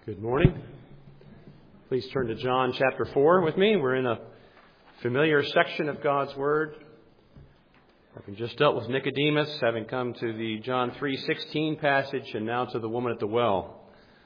Good morning. Please turn to John chapter 4 with me. We're in a familiar section of God's Word. Having just dealt with Nicodemus, having come to the John 3:16 passage, and now to the woman at the well.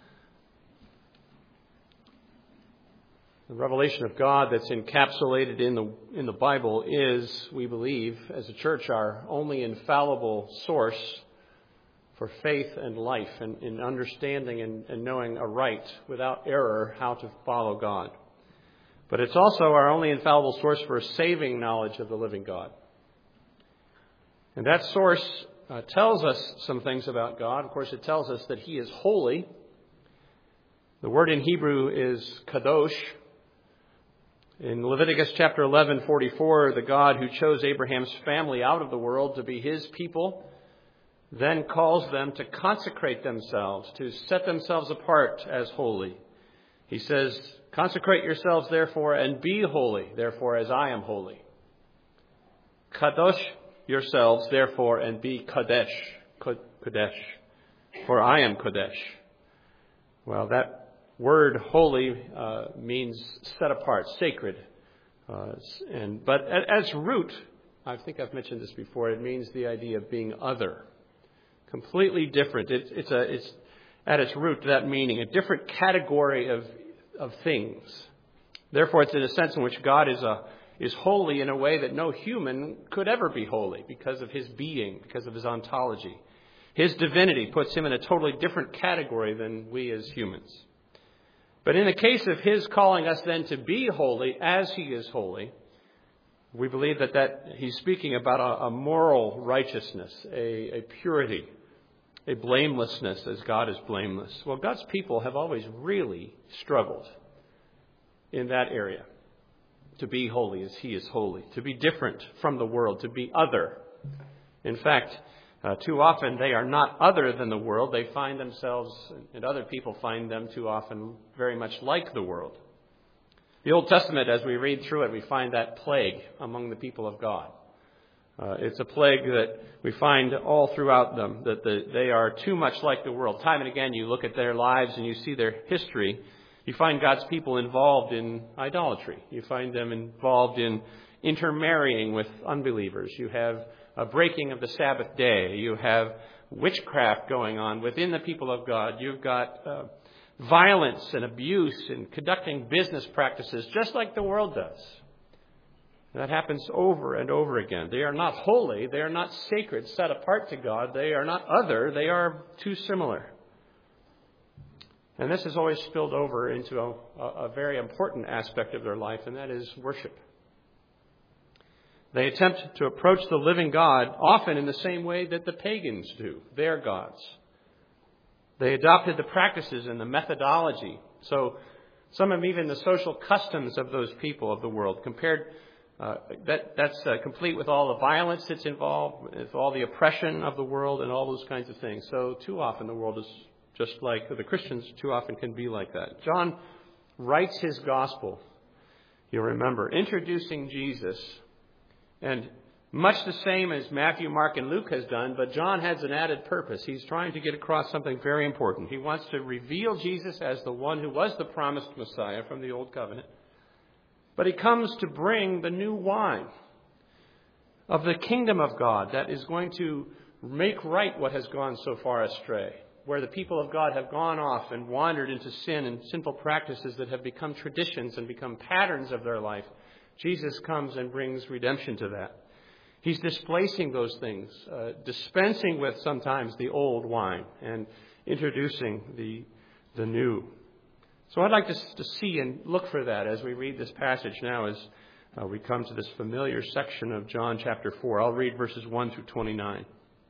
The revelation of God that's encapsulated in the Bible is, we believe, as a church, our only infallible source for faith and life, and in understanding and knowing aright, without error, how to follow God. But it's also our only infallible source for saving knowledge of the living God. And that source tells us some things about God. Of course, it tells us that He is holy. The word in Hebrew is kadosh. In Leviticus chapter 11:44, the God who chose Abraham's family out of the world to be His people then calls them to consecrate themselves, to set themselves apart as holy. He says, "Consecrate yourselves, therefore, and be holy, therefore, as I am holy." Kadosh yourselves, therefore, and be Kadesh, for I am Kadesh. Well, that word holy means set apart, sacred. But as root, I think I've mentioned this before, it means the idea of being other. Completely different. It's at its root that meaning, a different category of things. Therefore, it's in a sense in which God is holy in a way that no human could ever be holy because of His being, because of His ontology. His divinity puts Him in a totally different category than we as humans. But in the case of His calling us then to be holy as He is holy, we believe that He's speaking about a moral righteousness, a purity, a blamelessness as God is blameless. Well, God's people have always really struggled in that area. To be holy as He is holy. To be different from the world. To be other. In fact, too often they are not other than the world. They find themselves, and other people find them too often, very much like the world. The Old Testament, as we read through it, we find that plague among the people of God. It's a plague that we find all throughout them, that they are too much like the world. Time and again, you look at their lives and you see their history. You find God's people involved in idolatry. You find them involved in intermarrying with unbelievers. You have a breaking of the Sabbath day. You have witchcraft going on within the people of God. You've got violence and abuse and conducting business practices just like the world does. That happens over and over again. They are not holy. They are not sacred, set apart to God. They are not other. They are too similar. And this has always spilled over into a very important aspect of their life, and that is worship. They attempt to approach the living God often in the same way that the pagans do, their gods. They adopted the practices and the methodology. So some of even the social customs of those people of the world compared. That's complete with all the violence that's involved, with all the oppression of the world and all those kinds of things. So too often the world is just like the Christians too often can be like that. John writes his gospel, you'll remember, introducing Jesus, and much the same as Matthew, Mark, and Luke has done, but John has an added purpose. He's trying to get across something very important. He wants to reveal Jesus as the one who was the promised Messiah from the Old Covenant. But he comes to bring the new wine of the kingdom of God that is going to make right what has gone so far astray, where the people of God have gone off and wandered into sin and sinful practices that have become traditions and become patterns of their life. Jesus comes and brings redemption to that. He's displacing those things, dispensing with sometimes the old wine and introducing the new. So I'd like to see and look for that as we read this passage now as we come to this familiar section of John chapter 4. I'll read verses 1 through 29.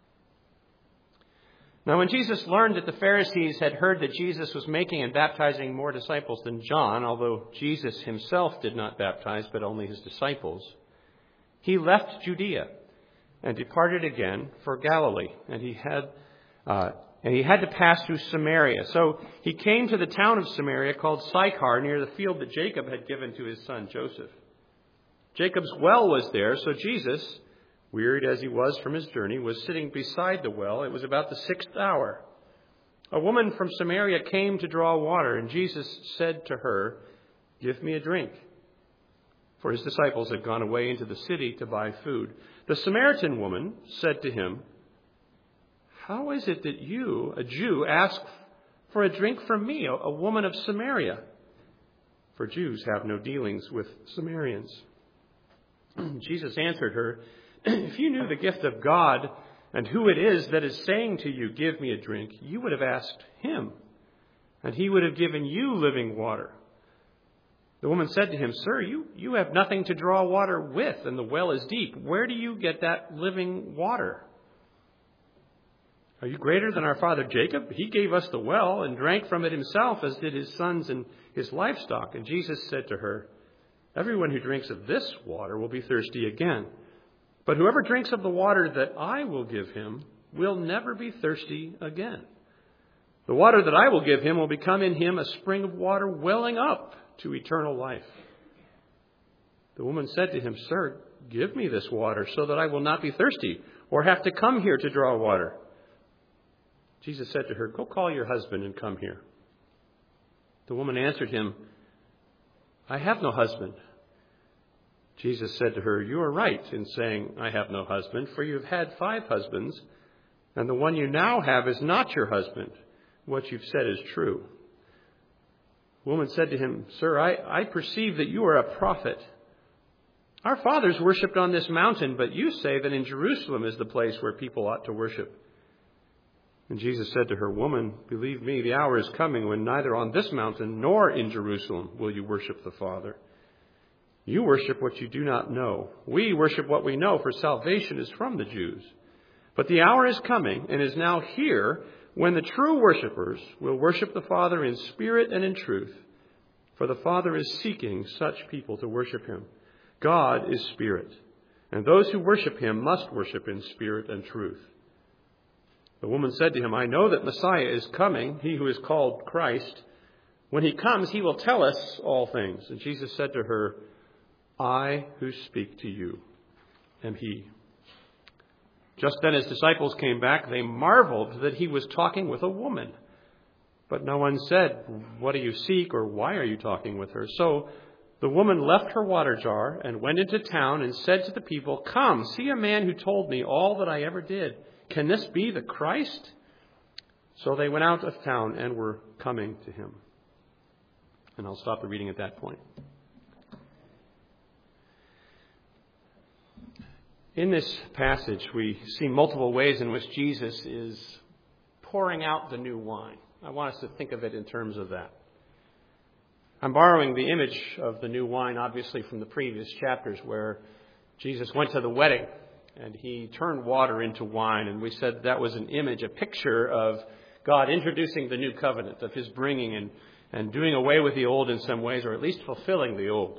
Now when Jesus learned that the Pharisees had heard that Jesus was making and baptizing more disciples than John, although Jesus himself did not baptize but only his disciples, he left Judea and departed again for Galilee, and he had to pass through Samaria. So he came to the town of Samaria called Sychar, near the field that Jacob had given to his son Joseph. Jacob's well was there, so Jesus, wearied as he was from his journey, was sitting beside the well. It was about the 6th hour. A woman from Samaria came to draw water, and Jesus said to her, "Give me a drink." For his disciples had gone away into the city to buy food. The Samaritan woman said to him, "How is it that you, a Jew, ask for a drink from me, a woman of Samaria?" For Jews have no dealings with Samaritans. Jesus answered her, "If you knew the gift of God and who it is that is saying to you, 'Give me a drink,' you would have asked him, and he would have given you living water." The woman said to him, "Sir, you have nothing to draw water with, and the well is deep. Where do you get that living water? Are you greater than our father Jacob? He gave us the well and drank from it himself, as did his sons and his livestock." And Jesus said to her, "Everyone who drinks of this water will be thirsty again. But whoever drinks of the water that I will give him will never be thirsty again. The water that I will give him will become in him a spring of water welling up to eternal life." The woman said to him, "Sir, give me this water so that I will not be thirsty or have to come here to draw water." Jesus said to her, "Go call your husband and come here." The woman answered him, "I have no husband." Jesus said to her, "You are right in saying, 'I have no husband,' for you have had 5 husbands, and the one you now have is not your husband. What you've said is true." The woman said to him, "Sir, I perceive that you are a prophet. Our fathers worshipped on this mountain, but you say that in Jerusalem is the place where people ought to worship." And Jesus said to her, "Woman, believe me, the hour is coming when neither on this mountain nor in Jerusalem will you worship the Father. You worship what you do not know. We worship what we know, for salvation is from the Jews. But the hour is coming and is now here when the true worshipers will worship the Father in spirit and in truth. For the Father is seeking such people to worship him. God is spirit, and those who worship him must worship in spirit and truth." The woman said to him, "I know that Messiah is coming, he who is called Christ. When he comes, he will tell us all things." And Jesus said to her, "I who speak to you am he." Just then his disciples came back. They marveled that he was talking with a woman. But no one said, "What do you seek?" or "Why are you talking with her?" So the woman left her water jar and went into town and said to the people, "Come, see a man who told me all that I ever did. Can this be the Christ?" So they went out of town and were coming to him. And I'll stop the reading at that point. In this passage, we see multiple ways in which Jesus is pouring out the new wine. I want us to think of it in terms of that. I'm borrowing the image of the new wine, obviously, from the previous chapters where Jesus went to the wedding and he turned water into wine. And we said that was an image, a picture of God introducing the new covenant, of his bringing and doing away with the old in some ways, or at least fulfilling the old.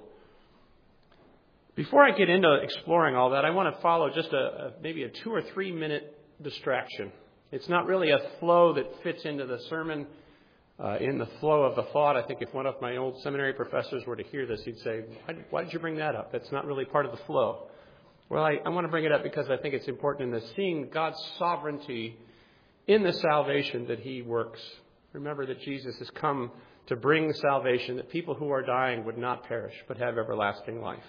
Before I get into exploring all that, I want to follow just maybe a 2 or 3 minute distraction. It's not really a flow that fits into the sermon in the flow of the thought. I think if one of my old seminary professors were to hear this, he'd say, why did you bring that up? That's not really part of the flow. Well, I want to bring it up because I think it's important in this, seeing God's sovereignty in the salvation that he works. Remember that Jesus has come to bring salvation, that people who are dying would not perish, but have everlasting life.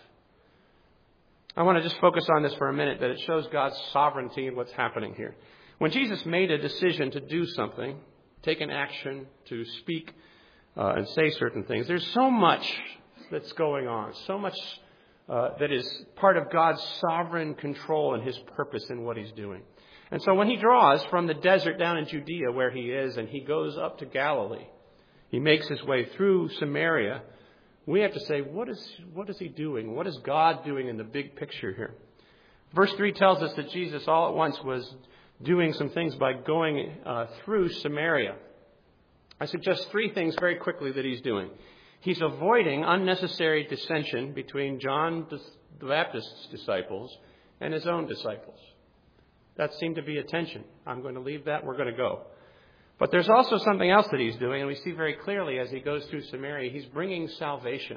I want to just focus on this for a minute, that it shows God's sovereignty in what's happening here. When Jesus made a decision to do something, take an action, to speak and say certain things, there's so much that's going on, so much that is part of God's sovereign control and his purpose in what he's doing. And so when he draws from the desert down in Judea where he is, and he goes up to Galilee, he makes his way through Samaria, we have to say, what is he doing? What is God doing in the big picture here? Verse 3 tells us that Jesus all at once was doing some things by going through Samaria. I suggest 3 things very quickly that he's doing. He's avoiding unnecessary dissension between John the Baptist's disciples and his own disciples. That seemed to be a tension. I'm going to leave that. We're going to go. But there's also something else that he's doing, and we see very clearly as he goes through Samaria, he's bringing salvation.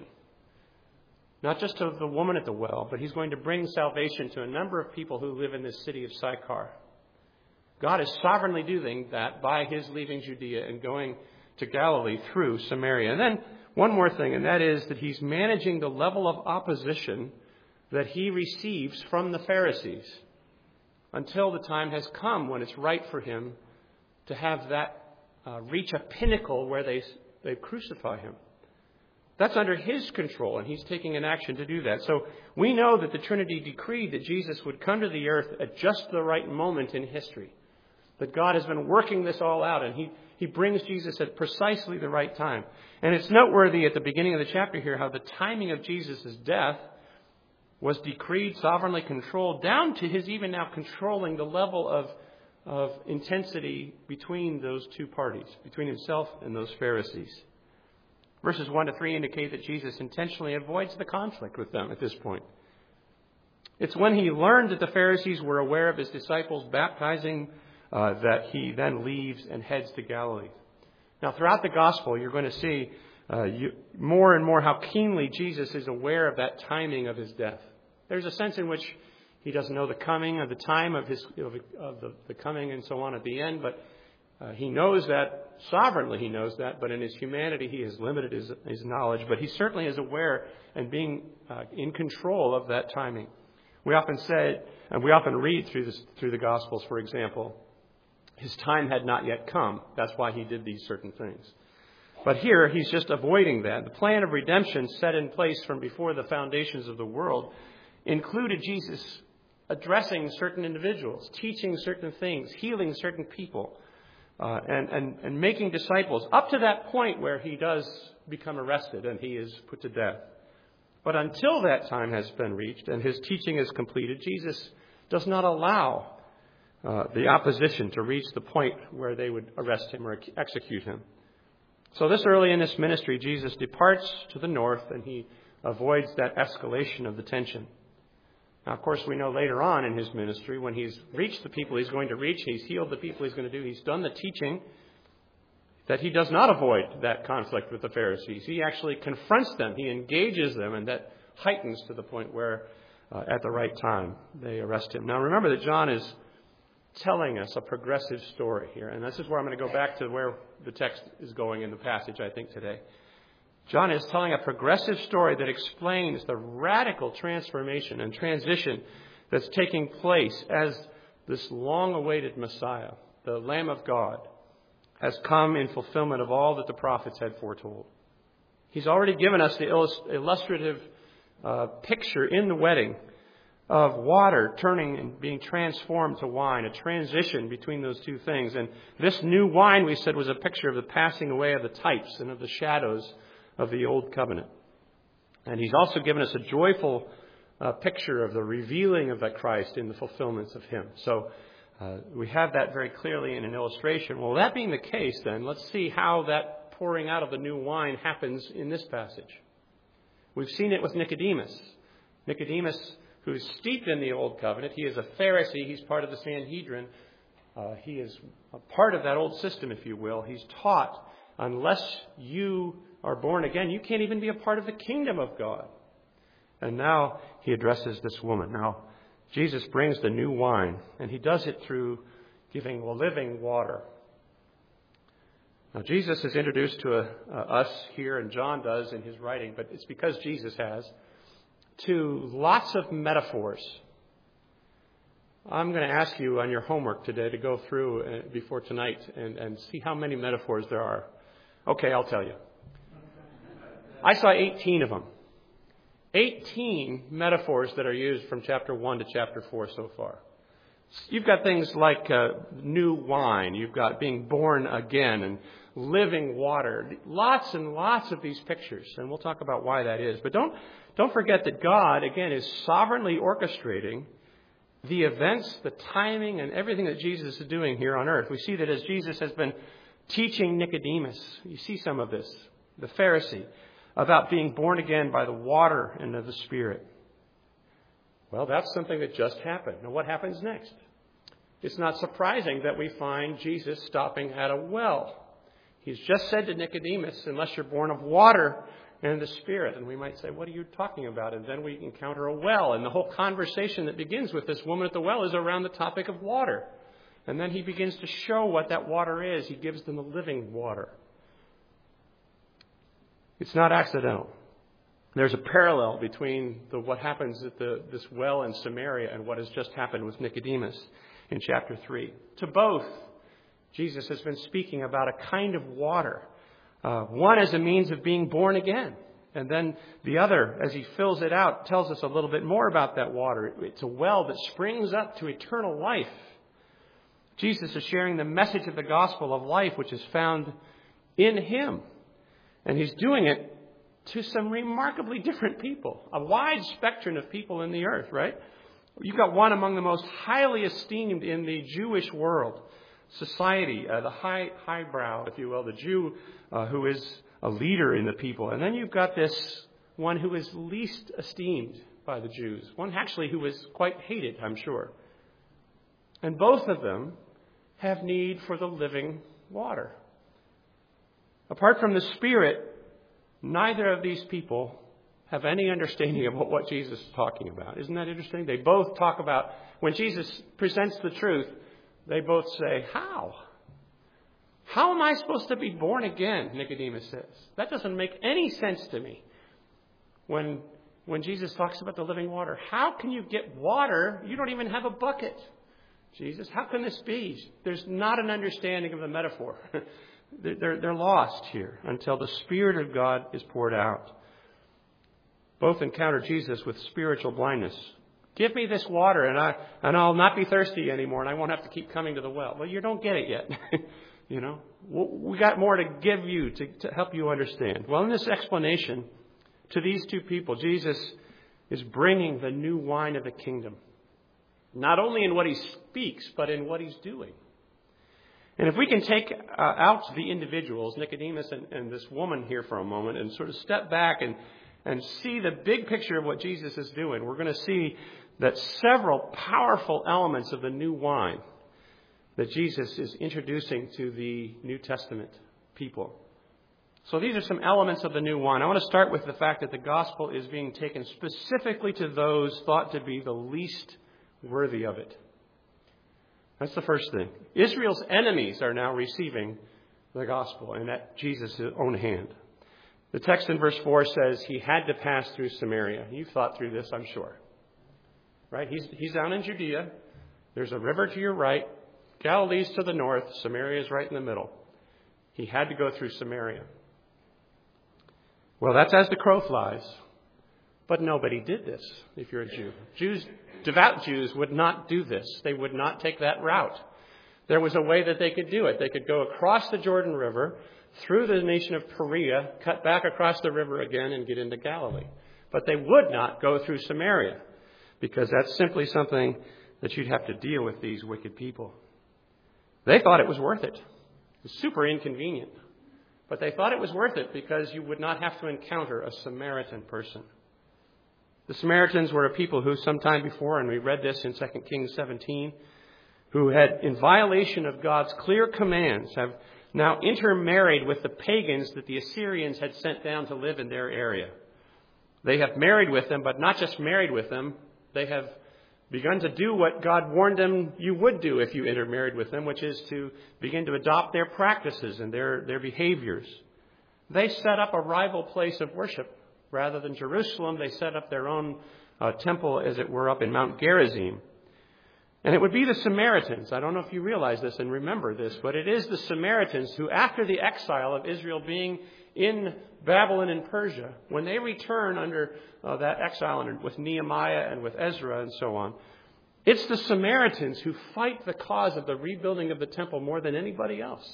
Not just to the woman at the well, but he's going to bring salvation to a number of people who live in this city of Sychar. God is sovereignly doing that by his leaving Judea and going to Galilee through Samaria. And then one more thing, and that is that he's managing the level of opposition that he receives from the Pharisees until the time has come when it's right for him to have that reach a pinnacle where they crucify him. That's under his control, and he's taking an action to do that. So we know that the Trinity decreed that Jesus would come to the earth at just the right moment in history. That God has been working this all out, and he brings Jesus at precisely the right time. And it's noteworthy at the beginning of the chapter here how the timing of Jesus' death was decreed, sovereignly controlled, down to his even now controlling the level of intensity between those two parties, between himself and those Pharisees. Verses 1 to 3 indicate that Jesus intentionally avoids the conflict with them at this point. It's when he learned that the Pharisees were aware of his disciples baptizing that he then leaves and heads to Galilee. Now, throughout the gospel, you're going to see more and more how keenly Jesus is aware of that timing of his death. There's a sense in which he doesn't know the coming of the time of the coming and so on at the end, but he knows that, sovereignly he knows that, but in his humanity he has limited his knowledge. But he certainly is aware and being in control of that timing. We often say, and we often read through the Gospels, for example, his time had not yet come. That's why he did these certain things. But here he's just avoiding that. The plan of redemption set in place from before the foundations of the world included Jesus addressing certain individuals, teaching certain things, healing certain people, and making disciples up to that point where he does become arrested and he is put to death. But until that time has been reached and his teaching is completed, Jesus does not allow the opposition to reach the point where they would arrest him or execute him. So this early in this ministry, Jesus departs to the north and he avoids that escalation of the tension. Now, of course, we know later on in his ministry, when he's reached the people he's going to reach, he's healed the people he's going to do, he's done the teaching, that he does not avoid that conflict with the Pharisees. He actually confronts them, he engages them, and that heightens to the point where, at the right time, they arrest him. Now, remember that John is telling us a progressive story here, and this is where I'm going to go back to where the text is going in the passage, I think, today. John is telling a progressive story that explains the radical transformation and transition that's taking place as this long-awaited Messiah, the Lamb of God, has come in fulfillment of all that the prophets had foretold. He's already given us the illustrative picture in the wedding of water turning and being transformed to wine, a transition between those two things. And this new wine, we said, was a picture of the passing away of the types and of the shadows of the old covenant. And he's also given us a joyful picture of the revealing of that Christ in the fulfillments of him. So we have that very clearly in an illustration. Well, that being the case, then, let's see how that pouring out of the new wine happens in this passage. We've seen it with Nicodemus. Nicodemus, who is steeped in the old covenant, he is a Pharisee, he's part of the Sanhedrin. He is a part of that old system, if you will. He's taught, unless you are born again, you can't even be a part of the kingdom of God. And now he addresses this woman. Now, Jesus brings the new wine, and he does it through giving living water. Now, Jesus is introduced to us here, and John does in his writing, but it's because Jesus has, to lots of metaphors. I'm going to ask you on your homework today to go through before tonight and see how many metaphors there are. Okay, I'll tell you. I saw 18 of them. 18 metaphors that are used from chapter 1 to chapter 4 so far. You've got things like new wine. You've got being born again and living water. Lots and lots of these pictures, and we'll talk about why that is. But don't forget that God, again, is sovereignly orchestrating the events, the timing, and everything that Jesus is doing here on earth. We see that as Jesus has been teaching Nicodemus, you see some of this, the Pharisee, about being born again by the water and of the Spirit. Well, that's something that just happened. Now, what happens next? It's not surprising that we find Jesus stopping at a well. He's just said to Nicodemus, unless you're born of water and the Spirit. And we might say, what are you talking about? And then we encounter a well. And the whole conversation that begins with this woman at the well is around the topic of water. And then he begins to show what that water is. He gives them the living water. It's not accidental. There's a parallel between what happens at this well in Samaria and what has just happened with Nicodemus in chapter 3. To both, Jesus has been speaking about a kind of water. One as a means of being born again. And then the other, as he fills it out, tells us a little bit more about that water. It's a well that springs up to eternal life. Jesus is sharing the message of the gospel of life, which is found in him. And he's doing it to some remarkably different people. A wide spectrum of people in the earth, right? You've got one among the most highly esteemed in the Jewish world, society, the highbrow, if you will, the Jew who is a leader in the people. And then you've got this one who is least esteemed by the Jews, one actually who is quite hated, I'm sure. And both of them have need for the living water. Apart from the Spirit, neither of these people have any understanding of what Jesus is talking about. Isn't that interesting? They both talk about, when Jesus presents the truth, they both say, how? How am I supposed to be born again? Nicodemus says. That doesn't make any sense to me. When Jesus talks about the living water, how can you get water? You don't even have a bucket. Jesus, how can this be? There's not an understanding of the metaphor. They're lost here until the Spirit of God is poured out. Both encounter Jesus with spiritual blindness. Give me this water and I'll not be thirsty anymore and I won't have to keep coming to the well. Well, you don't get it yet. You know, we got more to give you to help you understand. Well, in this explanation to these two people, Jesus is bringing the new wine of the kingdom. Not only in what he speaks, but in what he's doing. And if we can take out the individuals, Nicodemus and this woman here for a moment, and sort of step back and see the big picture of what Jesus is doing, we're going to see that several powerful elements of the new wine that Jesus is introducing to the New Testament people. So these are some elements of the new wine. I want to start with the fact that the gospel is being taken specifically to those thought to be the least worthy of it. That's the first thing. Israel's enemies are now receiving the gospel, and at Jesus' own hand. The text in verse 4 says he had to pass through Samaria. You've thought through this, I'm sure. Right? He's down in Judea. There's a river to your right. Galilee's to the north. Samaria is right in the middle. He had to go through Samaria. Well, that's as the crow flies. But nobody did this, if you're a Jew. Devout Jews would not do this. They would not take that route. There was a way that they could do it. They could go across the Jordan River, through the nation of Perea, cut back across the river again and get into Galilee. But they would not go through Samaria, because that's simply something that you'd have to deal with these wicked people. They thought it was worth it. It was super inconvenient. But they thought it was worth it because you would not have to encounter a Samaritan person. The Samaritans were a people who sometime before, and we read this in 2 Kings 17, who had, in violation of God's clear commands, have now intermarried with the pagans that the Assyrians had sent down to live in their area. They have married with them, but not just married with them. They have begun to do what God warned them you would do if you intermarried with them, which is to begin to adopt their practices and their behaviors. They set up a rival place of worship. Rather than Jerusalem, they set up their own temple, as it were, up in Mount Gerizim. And it would be the Samaritans. I don't know if you realize this and remember this, but it is the Samaritans who, after the exile of Israel being in Babylon and Persia, when they return under that exile and with Nehemiah and with Ezra and so on, it's the Samaritans who fight the cause of the rebuilding of the temple more than anybody else.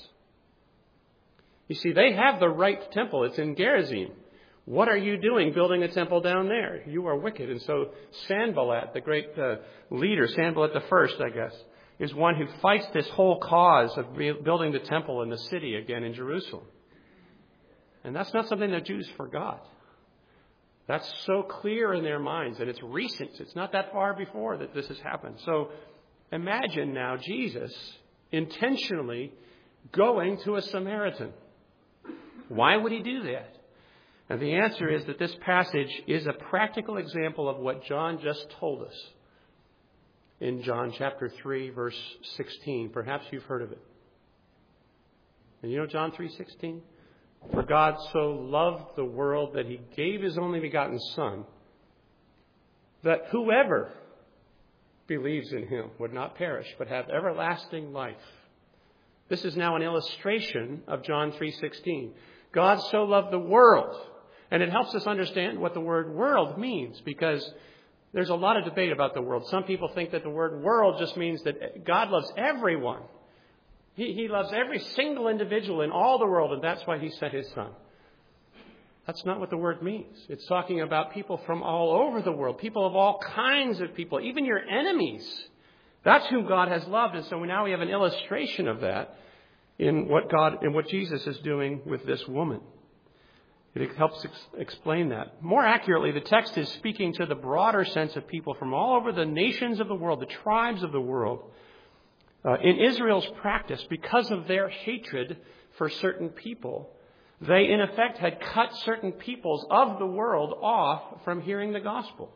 You see, they have the right temple. It's in Gerizim. What are you doing building a temple down there? You are wicked. And so Sanballat, the great leader, Sanballat the first, I guess, is one who fights this whole cause of building the temple in the city again in Jerusalem. And that's not something that Jews forgot. That's so clear in their minds, and it's recent. It's not that far before that this has happened. So imagine now Jesus intentionally going to a Samaritan. Why would he do that? And the answer is that this passage is a practical example of what John just told us. in John chapter 3, verse 16. Perhaps you've heard of it. And you know John 3:16? For God so loved the world that he gave his only begotten Son, that whoever believes in him would not perish, but have everlasting life. This is now an illustration of John 3:16. God so loved the world. And it helps us understand what the word world means, because there's a lot of debate about the world. Some people think that the word world just means that God loves everyone. He loves every single individual in all the world, and that's why he sent his Son. That's not what the word means. It's talking about people from all over the world, people of all kinds of people, even your enemies. That's who God has loved. And so now we have an illustration of that in what Jesus is doing with this woman. It helps explain that. More accurately, the text is speaking to the broader sense of people from all over the nations of the world, the tribes of the world. In Israel's practice, because of their hatred for certain people, they in effect had cut certain peoples of the world off from hearing the gospel.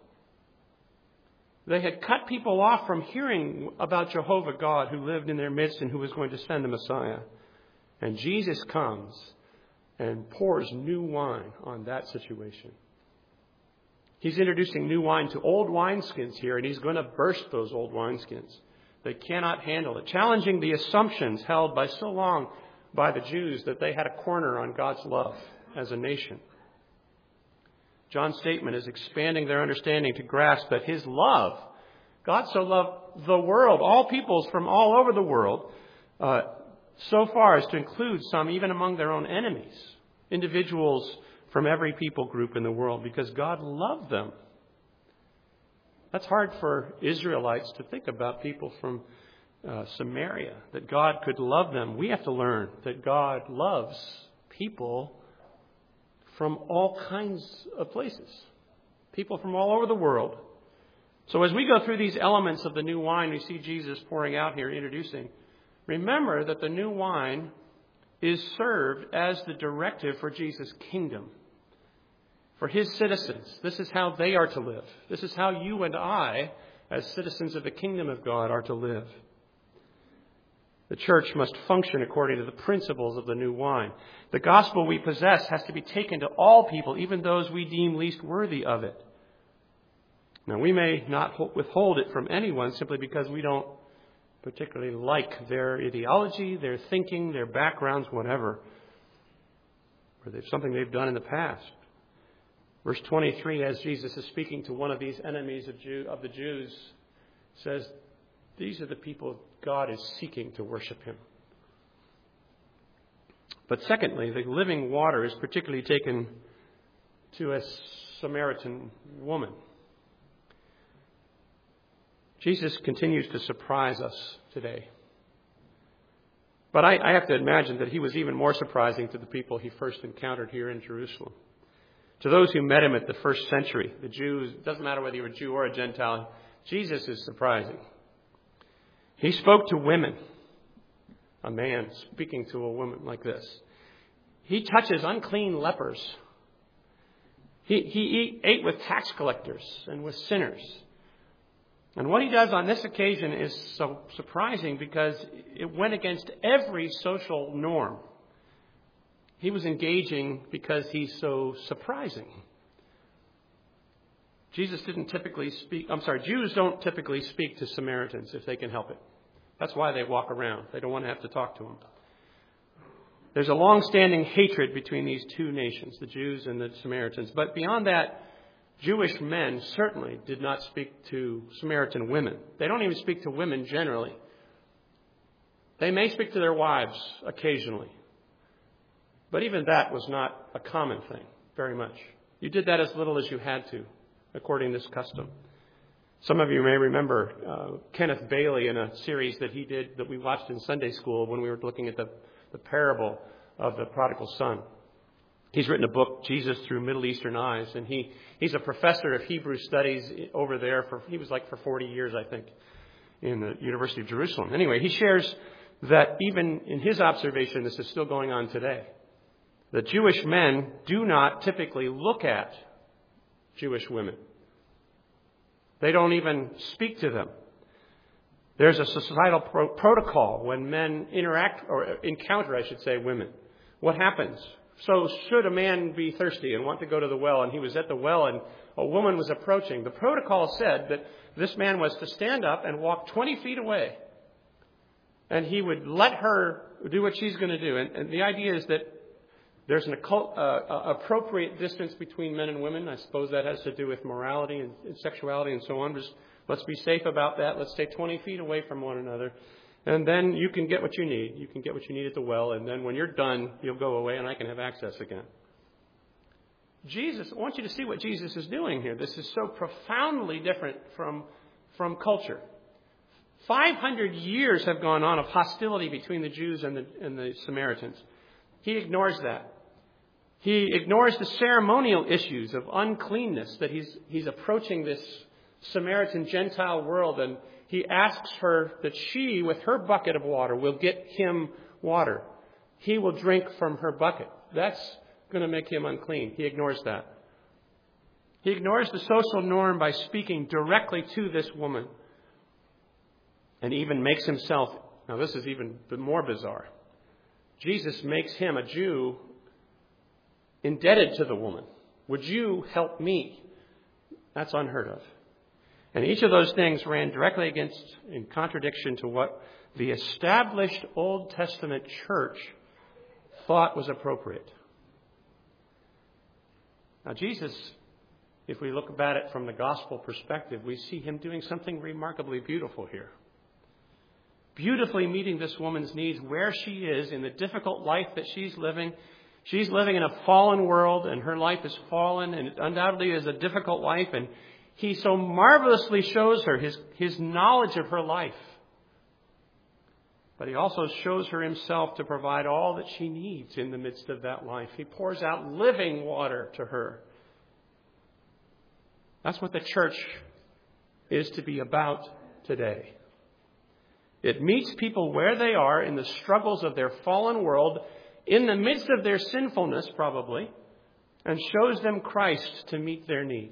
They had cut people off from hearing about Jehovah God, who lived in their midst and who was going to send the Messiah. And Jesus comes and pours new wine on that situation. He's introducing new wine to old wineskins here, and he's going to burst those old wineskins. They cannot handle it, challenging the assumptions held by so long by the Jews that they had a corner on God's love as a nation. John's statement is expanding their understanding to grasp that his love, God so loved the world, all peoples from all over the world, so far as to include some even among their own enemies, individuals from every people group in the world, because God loved them. That's hard for Israelites to think about, people from Samaria, that God could love them. We have to learn that God loves people from all kinds of places, people from all over the world. So as we go through these elements of the new wine we see Jesus pouring out here, introducing, remember that the new wine is served as the directive for Jesus' kingdom, for his citizens. This is how they are to live. This is how you and I, as citizens of the kingdom of God, are to live. The church must function according to the principles of the new wine. The gospel we possess has to be taken to all people, even those we deem least worthy of it. Now, we may not withhold it from anyone simply because we don't particularly like their ideology, their thinking, their backgrounds, whatever, or something they've done in the past. Verse 23, as Jesus is speaking to one of these enemies of the Jews, says, these are the people God is seeking to worship him. But secondly, the living water is particularly taken to a Samaritan woman. Jesus continues to surprise us today. But I have to imagine that he was even more surprising to the people he first encountered here in Jerusalem. To those who met him at the first century, the Jews, it doesn't matter whether you're a Jew or a Gentile, Jesus is surprising. He spoke to women, a man speaking to a woman like this. He touches unclean lepers. He ate with tax collectors and with sinners. And what he does on this occasion is so surprising because it went against every social norm. He was engaging because he's so surprising. Jews don't typically speak to Samaritans if they can help it. That's why they walk around. They don't want to have to talk to them. There's a long-standing hatred between these two nations, the Jews and the Samaritans. But beyond that, Jewish men certainly did not speak to Samaritan women. They don't even speak to women generally. They may speak to their wives occasionally. But even that was not a common thing, very much. You did that as little as you had to, according to this custom. Some of you may remember Kenneth Bailey in a series that he did that we watched in Sunday school when we were looking at the parable of the prodigal son. He's written a book, Jesus Through Middle Eastern Eyes, and he's a professor of Hebrew studies over there for 40 years, I think, in the University of Jerusalem. Anyway, he shares that even in his observation, this is still going on today. The Jewish men do not typically look at Jewish women. They don't even speak to them. There's a societal protocol when men interact or encounter, women. What happens? So should a man be thirsty and want to go to the well, and he was at the well and a woman was approaching, the protocol said that this man was to stand up and walk 20 feet away. And he would let her do what she's going to do. And the idea is that there's an appropriate distance between men and women. I suppose that has to do with morality and sexuality and so on. Just let's be safe about that. Let's stay 20 feet away from one another. And then you can get what you need. You can get what you need at the well. And then when you're done, you'll go away and I can have access again. I want you to see what Jesus is doing here. This is so profoundly different from culture. 500 years have gone on of hostility between the Jews and the Samaritans. He ignores that. He ignores the ceremonial issues of uncleanness that he's approaching this Samaritan Gentile world, and he asks her that she, with her bucket of water, will get him water. He will drink from her bucket. That's going to make him unclean. He ignores that. He ignores the social norm by speaking directly to this woman, and even makes himself, now this is even more bizarre, Jesus makes him, a Jew, indebted to the woman. Would you help me? That's unheard of. And each of those things ran directly against, in contradiction to what the established Old Testament church thought was appropriate. Now Jesus, if we look at it from the gospel perspective, we see him doing something remarkably beautiful here. Beautifully meeting this woman's needs where she is in the difficult life that she's living. She's living in a fallen world, and her life is fallen, and it undoubtedly is a difficult life. And he so marvelously shows her his knowledge of her life. But he also shows her himself to provide all that she needs in the midst of that life. He pours out living water to her. That's what the church is to be about today. It meets people where they are in the struggles of their fallen world, in the midst of their sinfulness probably, and shows them Christ to meet their need.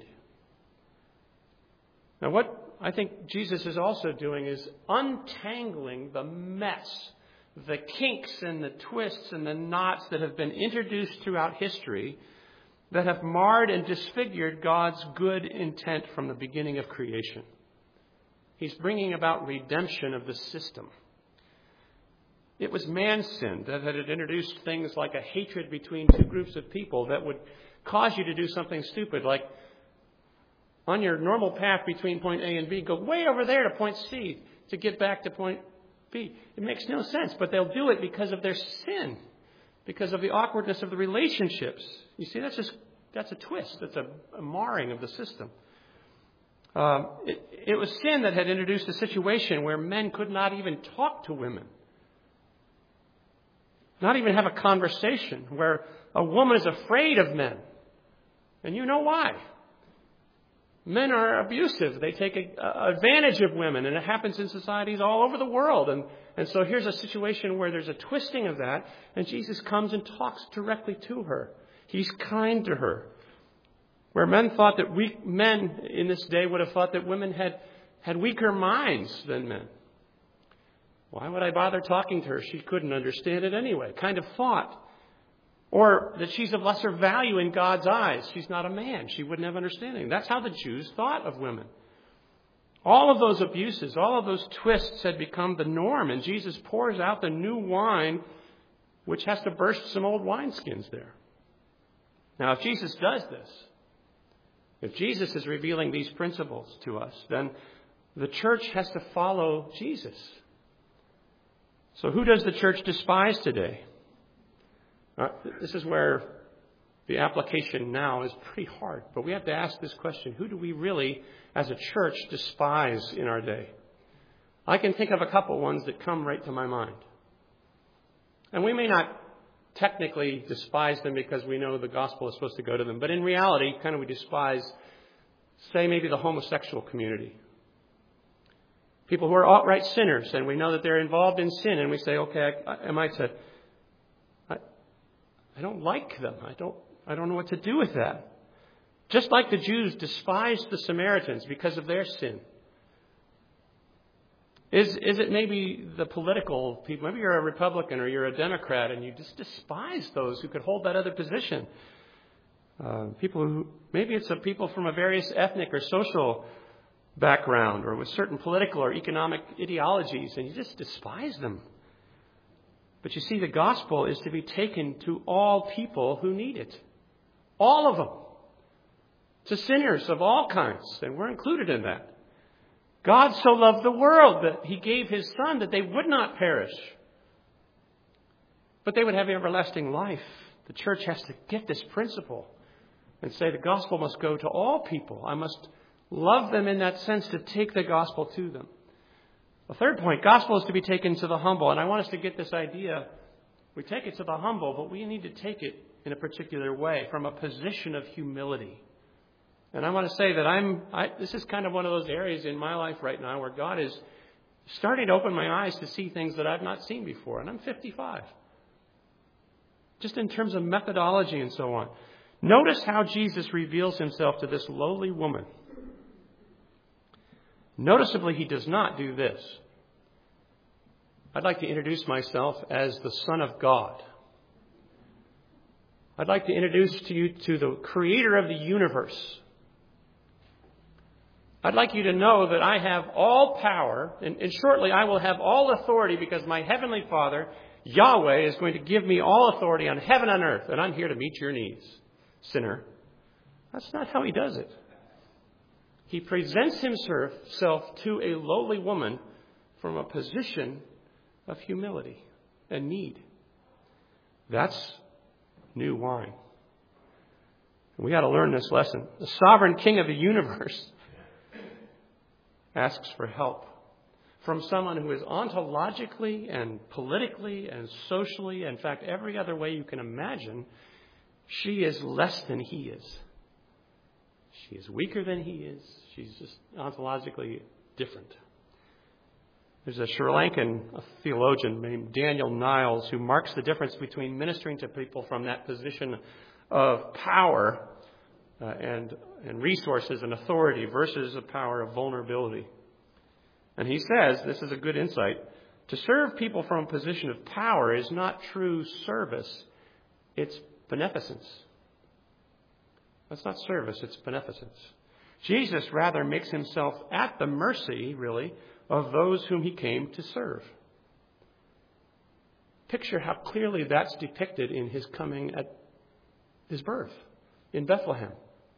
Now what I think Jesus is also doing is untangling the mess, the kinks and the twists and the knots that have been introduced throughout history that have marred and disfigured God's good intent from the beginning of creation. He's bringing about redemption of the system. It was man's sin that had introduced things like a hatred between two groups of people that would cause you to do something stupid, like on your normal path between point A and B, go way over there to point C to get back to point B. It makes no sense, but they'll do it because of their sin, because of the awkwardness of the relationships. You see, that's a twist. That's a marring of the system. It was sin that had introduced a situation where men could not even talk to women. Not even have a conversation, where a woman is afraid of men. And you know why. Men are abusive. They take advantage of women, and it happens in societies all over the world. And so here's a situation where there's a twisting of that, and Jesus comes and talks directly to her. He's kind to her. Where men thought that men in this day would have thought that women had weaker minds than men. Why would I bother talking to her? She couldn't understand it anyway, kind of thought. Or that she's of lesser value in God's eyes. She's not a man. She wouldn't have understanding. That's how the Jews thought of women. All of those abuses, all of those twists had become the norm. And Jesus pours out the new wine, which has to burst some old wineskins there. Now, if Jesus does this, if Jesus is revealing these principles to us, then the church has to follow Jesus. So who does the church despise today? This is where the application now is pretty hard. But we have to ask this question. Who do we really, as a church, despise in our day? I can think of a couple ones that come right to my mind. And we may not technically despise them because we know the gospel is supposed to go to them. But in reality, we despise, say, maybe the homosexual community. People who are outright sinners, and we know that they're involved in sin, and we say, okay, I don't like them. I don't know what to do with that. Just like the Jews despised the Samaritans because of their sin. Is it maybe the political people? Maybe you're a Republican or you're a Democrat and you just despise those who could hold that other position. Maybe it's people from a various ethnic or social background or with certain political or economic ideologies, and you just despise them. But you see, the gospel is to be taken to all people who need it. All of them. To sinners of all kinds, and we're included in that. God so loved the world that He gave His Son that they would not perish, but they would have everlasting life. The church has to get this principle and say the gospel must go to all people. I must love them in that sense to take the gospel to them. The third point, gospel is to be taken to the humble. And I want us to get this idea. We take it to the humble, but we need to take it in a particular way, from a position of humility. And I want to say that this is kind of one of those areas in my life right now where God is starting to open my eyes to see things that I've not seen before. And I'm 55. Just in terms of methodology and so on. Notice how Jesus reveals Himself to this lowly woman. Noticeably, He does not do this. I'd like to introduce myself as the Son of God. I'd like to introduce to you to the Creator of the universe. I'd like you to know that I have all power, and shortly I will have all authority because my Heavenly Father, Yahweh, is going to give me all authority on heaven and earth, and I'm here to meet your needs, sinner. That's not how He does it. He presents Himself to a lowly woman from a position of humility and need. That's new wine. We got to learn this lesson. The sovereign King of the universe asks for help from someone who is ontologically and politically and socially, in fact, every other way you can imagine, she is less than he is. She is weaker than he is. She's just ontologically different. There's a Sri Lankan theologian named Daniel Niles who marks the difference between ministering to people from that position of power and resources and authority versus a power of vulnerability. And he says, this is a good insight, to serve people from a position of power is not true service, it's beneficence. That's not service, it's beneficence. Jesus rather makes Himself at the mercy, really, of those whom He came to serve. Picture how clearly that's depicted in His coming at His birth in Bethlehem.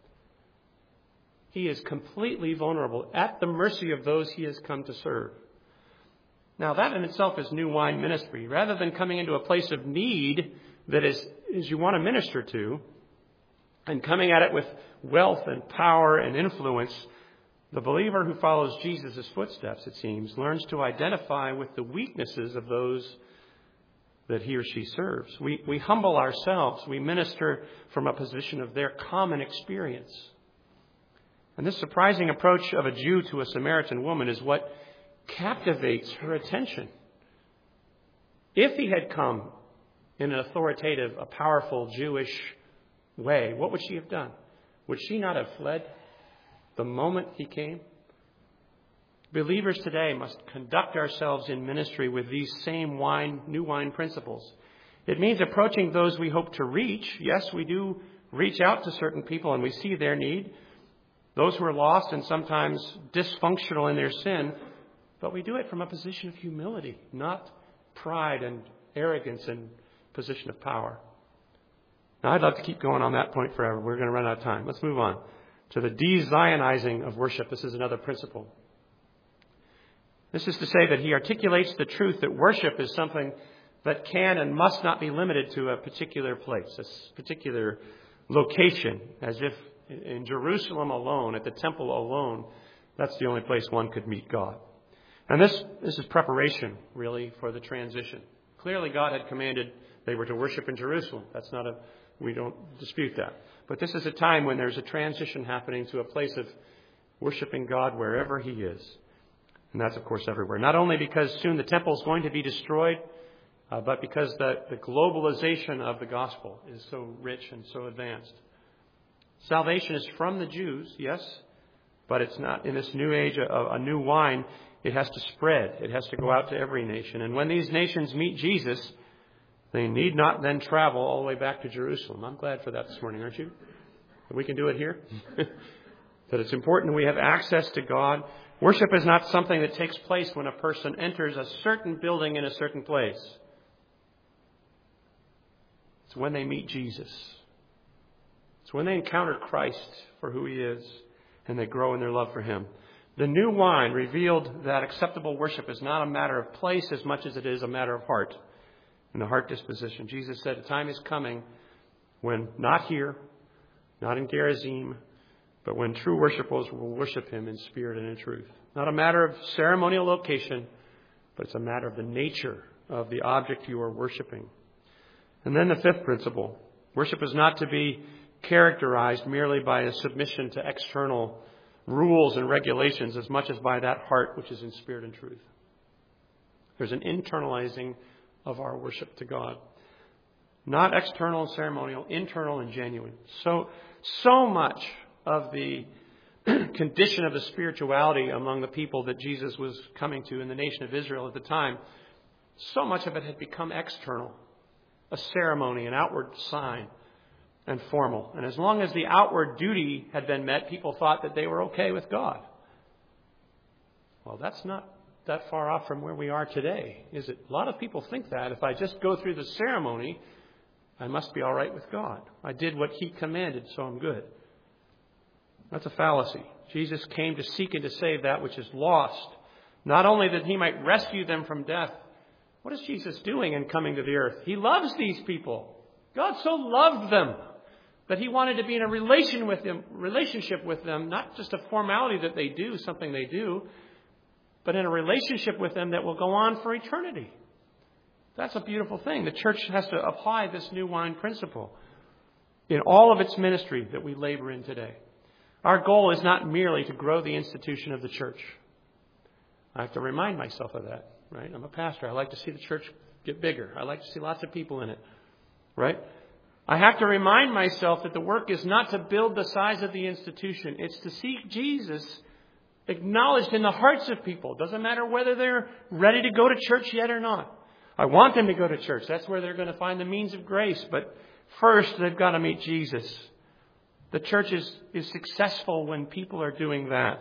He is completely vulnerable, at the mercy of those He has come to serve. Now, that in itself is new wine ministry. Rather than coming into a place of need that is you want to minister to, and coming at it with wealth and power and influence, the believer who follows Jesus' footsteps, it seems, learns to identify with the weaknesses of those that he or she serves. We humble ourselves. We minister from a position of their common experience. And this surprising approach of a Jew to a Samaritan woman is what captivates her attention. If he had come in an authoritative, a powerful Jewish way, what would she have done? Would she not have fled the moment he came? Believers today must conduct ourselves in ministry with these same new wine principles. It means approaching those we hope to reach. Yes, we do reach out to certain people and we see their need. Those who are lost and sometimes dysfunctional in their sin. But we do it from a position of humility, not pride and arrogance and position of power. Now, I'd love to keep going on that point forever. We're going to run out of time. Let's move on to the de-Zionizing of worship. This is another principle. This is to say that he articulates the truth that worship is something that can and must not be limited to a particular place, a particular location, as if in Jerusalem alone, at the temple alone, that's the only place one could meet God. And this is preparation, really, for the transition. Clearly, God had commanded they were to worship in Jerusalem. We don't dispute that. But this is a time when there's a transition happening to a place of worshiping God wherever He is. And that's, of course, everywhere. Not only because soon the temple is going to be destroyed, but because the globalization of the gospel is so rich and so advanced. Salvation is from the Jews, yes, but it's not in this new age of a new wine. It has to spread. It has to go out to every nation. And when these nations meet Jesus, they need not then travel all the way back to Jerusalem. I'm glad for that this morning, aren't you? That we can do it here. That it's important we have access to God. Worship is not something that takes place when a person enters a certain building in a certain place. It's when they meet Jesus. It's when they encounter Christ for who He is and they grow in their love for Him. The new wine revealed that acceptable worship is not a matter of place as much as it is a matter of heart and the heart disposition. Jesus said, "The time is coming when not here, not in Gerizim, but when true worshipers will worship Him in spirit and in truth." Not a matter of ceremonial location, but it's a matter of the nature of the object you are worshiping. And then the fifth principle. Worship is not to be characterized merely by a submission to external rules and regulations as much as by that heart which is in spirit and truth. There's an internalizing of our worship to God. Not external and ceremonial, internal and genuine. So much of the condition of the spirituality among the people that Jesus was coming to in the nation of Israel at the time, so much of it had become external. A ceremony, an outward sign, and formal. And as long as the outward duty had been met, people thought that they were okay with God. Well, that's not that far off from where we are today, is it? A lot of people think that if I just go through the ceremony, I must be all right with God. I did what He commanded, so I'm good. That's a fallacy. Jesus came to seek and to save that which is lost. Not only that He might rescue them from death. What is Jesus doing in coming to the earth? He loves these people. God so loved them that He wanted to be in a relationship with them, not just a formality that they do, something they do, but in a relationship with them that will go on for eternity. That's a beautiful thing. The church has to apply this new wine principle in all of its ministry that we labor in today. Our goal is not merely to grow the institution of the church. I have to remind myself of that, right? I'm a pastor. I like to see the church get bigger. I like to see lots of people in it, right? I have to remind myself that the work is not to build the size of the institution. It's to seek Jesus acknowledged in the hearts of people. Doesn't matter whether they're ready to go to church yet or not. I want them to go to church. That's where they're going to find the means of grace. But first, they've got to meet Jesus. The church is successful when people are doing that.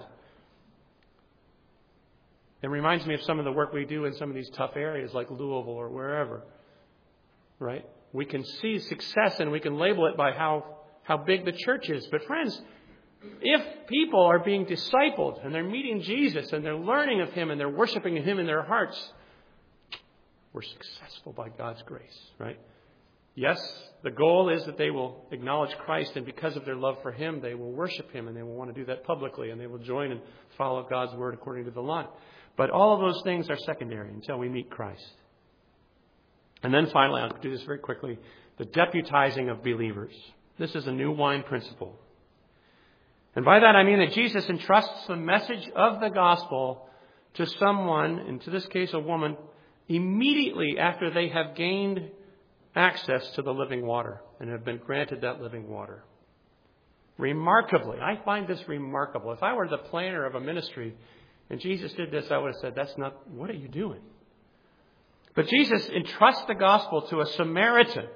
It reminds me of some of the work we do in some of these tough areas like Louisville or wherever. Right? We can see success and we can label it by how big the church is. But friends, if people are being discipled and they're meeting Jesus and they're learning of Him and they're worshiping Him in their hearts, we're successful by God's grace, right? Yes, the goal is that they will acknowledge Christ, and because of their love for Him, they will worship Him, and they will want to do that publicly, and they will join and follow God's word according to the line. But all of those things are secondary until we meet Christ. And then finally, I'll do this very quickly, the deputizing of believers. This is a new wine principle. And by that I mean that Jesus entrusts the message of the gospel to someone, in this case a woman, immediately after they have gained access to the living water and have been granted that living water. Remarkably, I find this remarkable. If I were the planner of a ministry and Jesus did this, I would have said, that's not, what are you doing? But Jesus entrusts the gospel to a Samaritan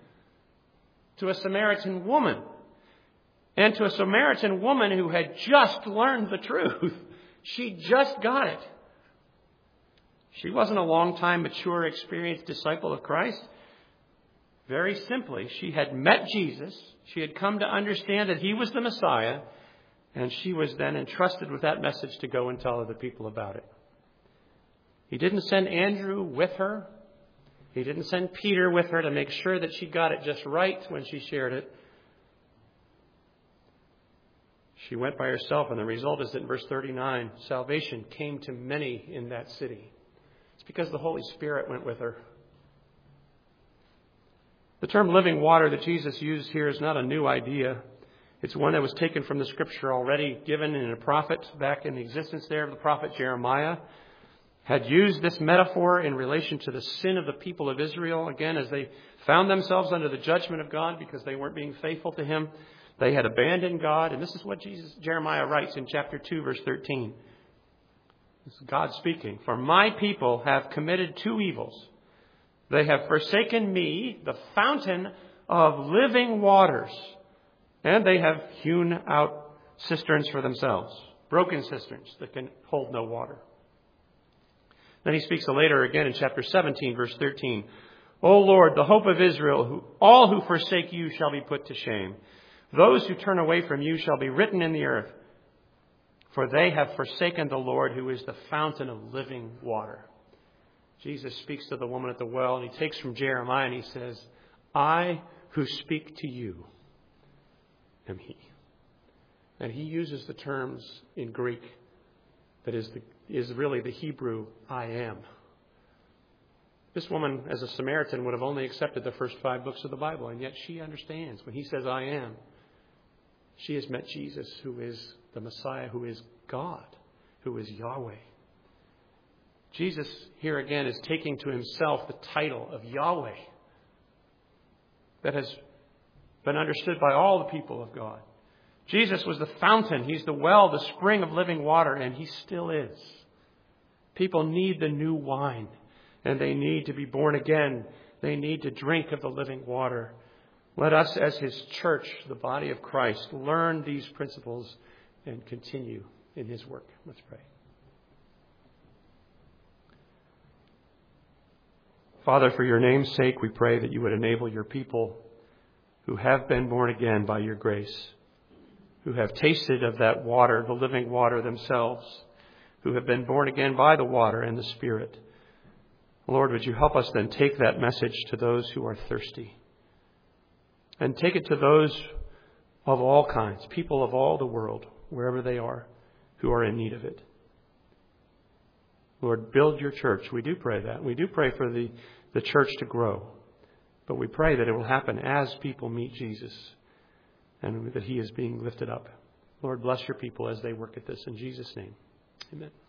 woman, and to a Samaritan woman who had just learned the truth. She just got it. She wasn't a long-time, mature, experienced disciple of Christ. Very simply, she had met Jesus. She had come to understand that He was the Messiah. And she was then entrusted with that message to go and tell other people about it. He didn't send Andrew with her. He didn't send Peter with her to make sure that she got it just right when she shared it. She went by herself, and the result is that in verse 39, salvation came to many in that city. It's because the Holy Spirit went with her. The term living water that Jesus used here is not a new idea. It's one that was taken from the Scripture already given in a prophet back in the existence there of the prophet Jeremiah. Had used this metaphor in relation to the sin of the people of Israel. Again, as they found themselves under the judgment of God because they weren't being faithful to Him. They had abandoned God. And this is what Jeremiah writes in chapter 2, verse 13. This is God speaking. For my people have committed two evils. They have forsaken me, the fountain of living waters, and they have hewn out cisterns for themselves, broken cisterns that can hold no water. Then he speaks later again in chapter 17, verse 13. O Lord, the hope of Israel, all who forsake you shall be put to shame. Those who turn away from you shall be written in the earth. For they have forsaken the Lord, who is the fountain of living water. Jesus speaks to the woman at the well, and he takes from Jeremiah and he says, I who speak to you am he. And he uses the terms in Greek that is really the Hebrew I am. This woman, as a Samaritan, would have only accepted the first 5 books of the Bible, and yet she understands when he says I am. She has met Jesus, who is the Messiah, who is God, who is Yahweh. Jesus here again is taking to himself the title of Yahweh that has been understood by all the people of God. Jesus was the fountain. He's the well, the spring of living water, and he still is. People need the new wine, and they need to be born again. They need to drink of the living water. Let us, as his church, the body of Christ, learn these principles and continue in his work. Let's pray. Father, for your name's sake, we pray that you would enable your people who have been born again by your grace, who have tasted of that water, the living water themselves, who have been born again by the water and the Spirit. Lord, would you help us then take that message to those who are thirsty, and take it to those of all kinds, people of all the world, wherever they are, who are in need of it. Lord, build your church. We do pray that. We do pray for the church to grow. But we pray that it will happen as people meet Jesus and that he is being lifted up. Lord, bless your people as they work at this. In Jesus' name, amen.